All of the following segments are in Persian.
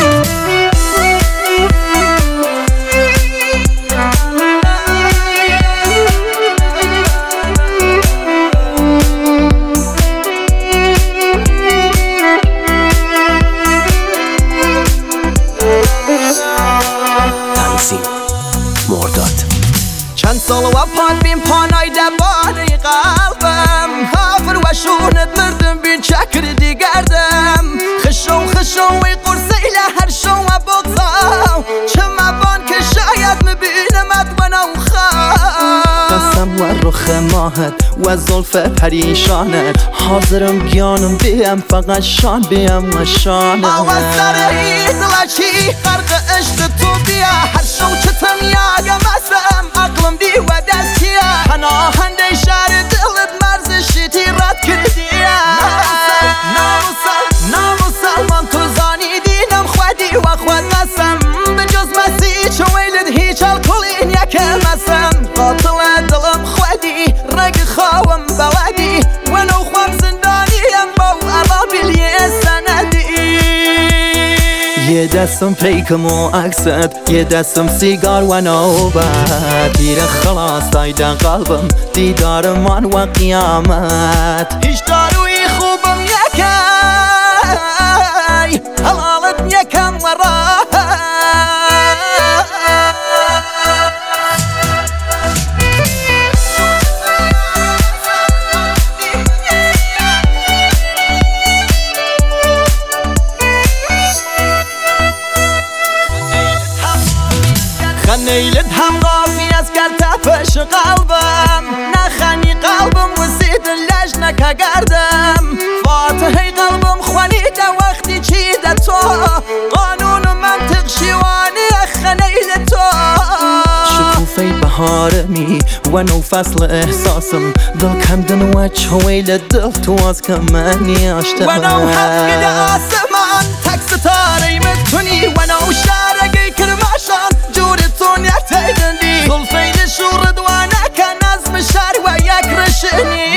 چند سال و پاد بین پانای دبانه قلبم هافر و شونت مردم بین چکر دیگردم خشو وی قرصی لهر شو و بغضاو چه مبان که شاید مبینمت و نوخاو قسم و رخ ماهت و زلف پریشانت حاضرم گیانم بیم فقط شان بیم و شانت آواز سره دلچی غرق عشق تو بیا هر شو چه تمیاگم اسم عقلم دی و دستیا پناهنده شهر دلت مرزشی تیرات کردیا ناموسال من تو زانی دینم خودی و خود نسم به جز مسیح چو ویلد هیچ الکلین یکم اسم قاتل دلم خودی رگ خواهم بلدی و نو خوام زندانیم با ارابیلی سندی یه دستم پیکم و عکست یه دستم سیگار و نوبت تیر خلاص دایدن قلبم دیدار من و قیامت هیچ داروی خوبم یکی حلالت یکم و راحت خنیلت هم غافی از کرد تپش قلبم نخنی قلبم وزید لج نکه گردم فاتحه قلبم خوانیده وقتی چیده تو قانون و منطق شیوانی خنیل تو شکوفه بهارمی و نو فصل احساسم دل کندن و چویل دل تو از کمانی اشتم و نو حفید آسمان تک ستاره متونی و نو شارگی کرماشان جورتون یتیدنی زلفین شورد و نکن از مشار و یک رشنی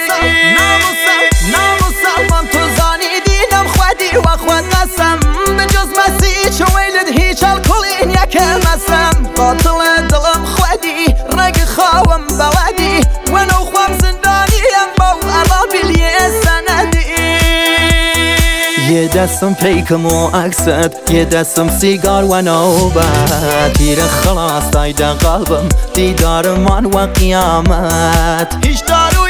ناموسال من تو زانی دینم خودی و خود نسم به جز مسیح چو ویلد هیچ الکلین یکم اسم قاتل دلم خودی رگ خواهم بلدی و نو خوام زندانیم با ارابیلی سندی یه دستم پیکم و عکست یه دستم سیگار و نوبت تیر خلاص دایدن قلبم دیدار من و قیامت هیچ دارو